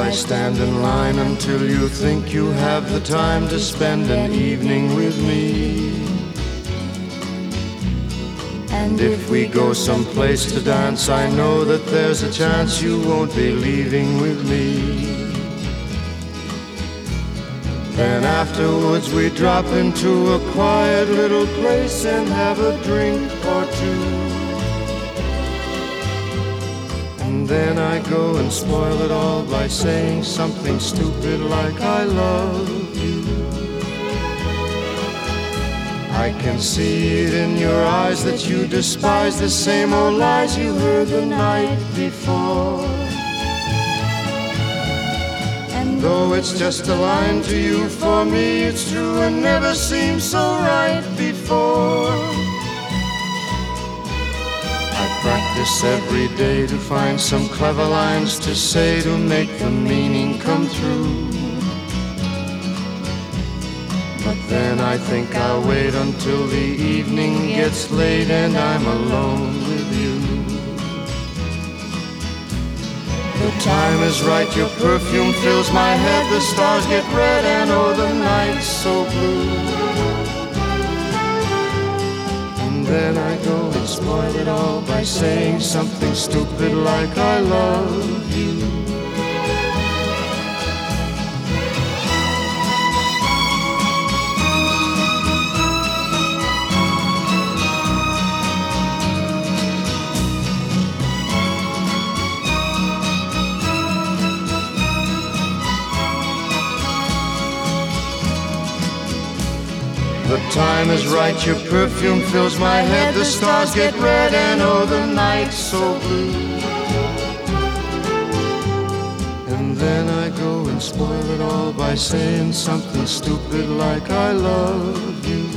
I stand in line until you think you have the time to spend an evening with me. And if we go someplace to dance, I know that there's a chance you won't be leaving with me. Then afterwards we drop into a quiet little place and have a drink or two. And then I go and spoil it all by saying something stupid like I love you. I can see it in your eyes that you despise the same old lies you heard the night before. And though it's just a line to you, for me it's true and never seemed so right before. I practice every day to find some clever lines to say to make the meaning come through. But then I think I'll wait until the evening gets late and I'm alone with you. The time is right, your perfume fills my head, the stars get red and oh, the night's so blue. And then I go and spoil it all by saying something stupid like I love you. The time is right, your perfume fills my head, the stars get red and oh, the night's so blue. And then I go and spoil it all by saying something stupid like I love you.